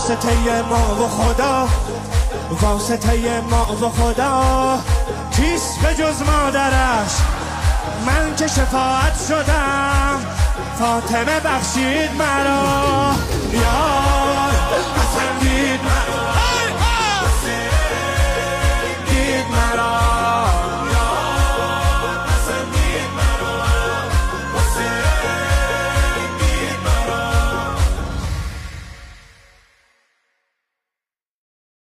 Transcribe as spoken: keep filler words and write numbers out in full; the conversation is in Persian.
واسطه ما و خدا، واسطه ما و خدا، کیست به جز مادرش؟ من که شفاعت شدم، فاطمه بخشید مرا، یار بسندید مرا.